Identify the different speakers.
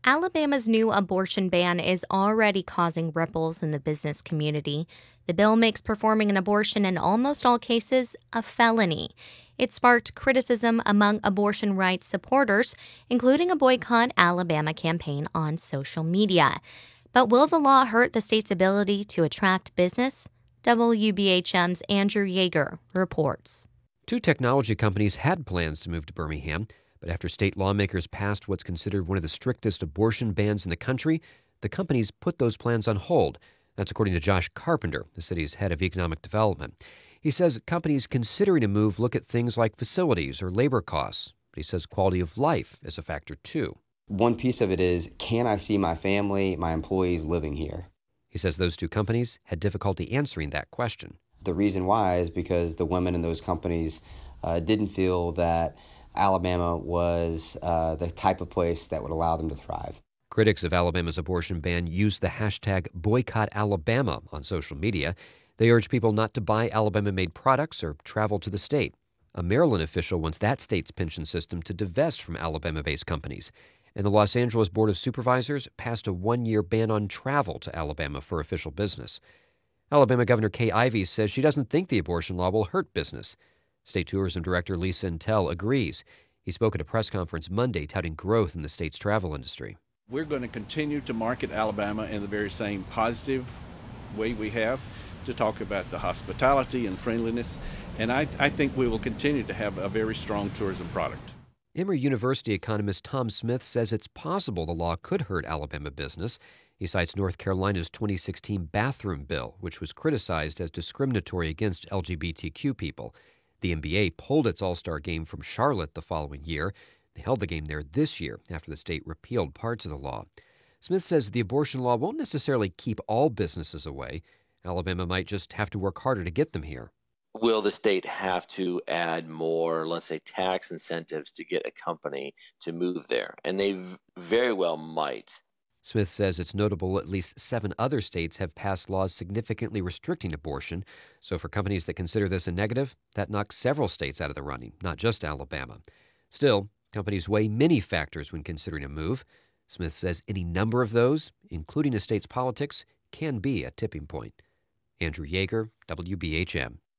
Speaker 1: Alabama's new abortion ban is already causing ripples in the business community. The bill makes performing an abortion in almost all cases a felony. It sparked criticism among abortion rights supporters, including a Boycott Alabama campaign on social media. But will the law hurt the state's ability to attract business? WBHM's Andrew Yeager reports.
Speaker 2: Two technology companies had plans to move to Birmingham, but after state lawmakers passed what's considered one of the strictest abortion bans in the country, the companies put those plans on hold. That's according to Josh Carpenter, the city's head of economic development. He says companies considering a move look at things like facilities or labor costs, but he says quality of life is a factor too.
Speaker 3: One piece of it is, can I see my family, my employees living here?
Speaker 2: He says those two companies had difficulty answering that question.
Speaker 3: The reason why is because the women in those companies didn't feel that Alabama was the type of place that would allow them to thrive.
Speaker 2: Critics of Alabama's abortion ban used the hashtag #BoycottAlabama on social media. They urge people not to buy Alabama-made products or travel to the state. A Maryland official wants that state's pension system to divest from Alabama-based companies. And the Los Angeles Board of Supervisors passed a one-year ban on travel to Alabama for official business. Alabama Governor Kay Ivey says she doesn't think the abortion law will hurt business. State Tourism Director Lee Sintel agrees. He spoke at a press conference Monday touting growth in the state's travel industry.
Speaker 4: We're going to continue to market Alabama in the very same positive way we have, to talk about the hospitality and friendliness, and I think we will continue to have a very strong tourism product.
Speaker 2: Emory University economist Tom Smith says it's possible the law could hurt Alabama business. He cites North Carolina's 2016 bathroom bill, which was criticized as discriminatory against LGBTQ people. The NBA pulled its All-Star game from Charlotte the following year. They held the game there this year after the state repealed parts of the law. Smith says the abortion law won't necessarily keep all businesses away. Alabama might just have to work harder to get them here.
Speaker 5: Will the state have to add more, let's say, tax incentives to get a company to move there? And they very well might.
Speaker 2: Smith says it's notable at least 7 other states have passed laws significantly restricting abortion. So for companies that consider this a negative, that knocks several states out of the running, not just Alabama. Still, companies weigh many factors when considering a move. Smith says any number of those, including a state's politics, can be a tipping point. Andrew Yeager, WBHM.